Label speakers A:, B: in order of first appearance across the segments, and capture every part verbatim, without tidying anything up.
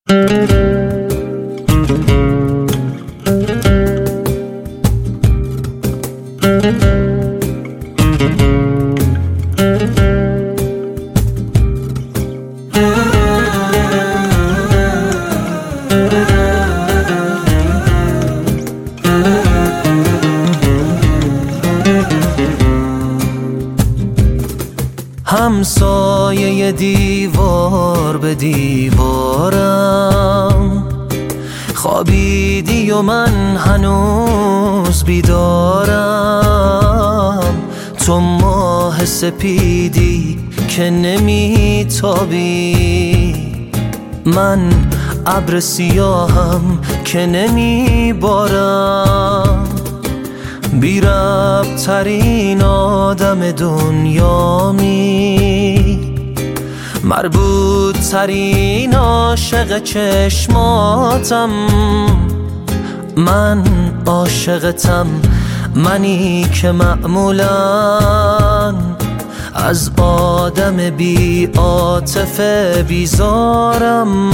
A: همسایه دیوار به دیوارم خوابیدی و من هنوز بیدارم. تو ماه سپیدی که نمیتابی، من ابر سیاهم که نمیبارم. بی ربط ترین آدم دنیامی، مربوط ترین عاشق چشماتم. من عاشقتم، منی که معمولاً از آدم بی عاطفه بیزارم.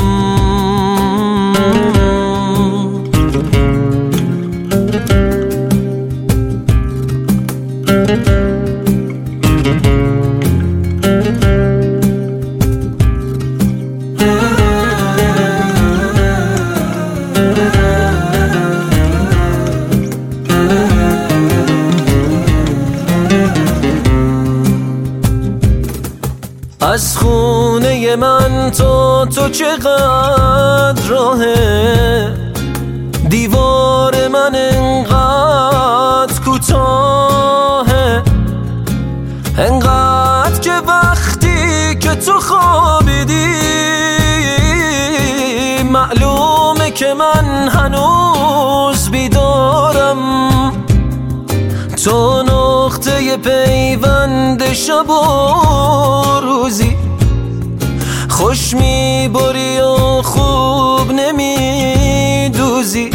A: از خونه من تا تو چقدر راهه، دیوار من انقدر کوتاهه، انقدر که وقتی که تو خوابیدی معلومه که من هنوز بیدارم. تو نقطه پیوند شب و روزی، خوش میبری و خوب نمیدوزی.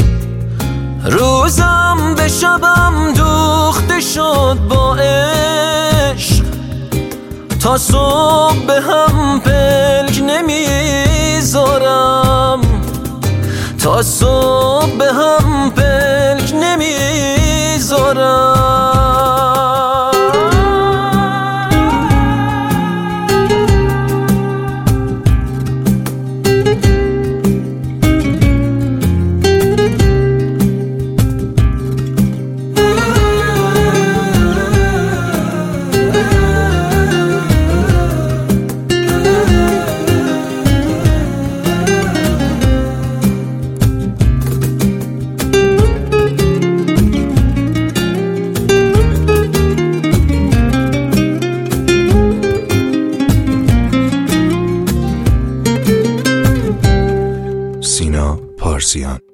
A: روزم به شبم دوخته شد با عشق، تا صبح به هم پلک نمیذارم، تا صبح به هم پلک نمیذارم.
B: سینا پارسیان.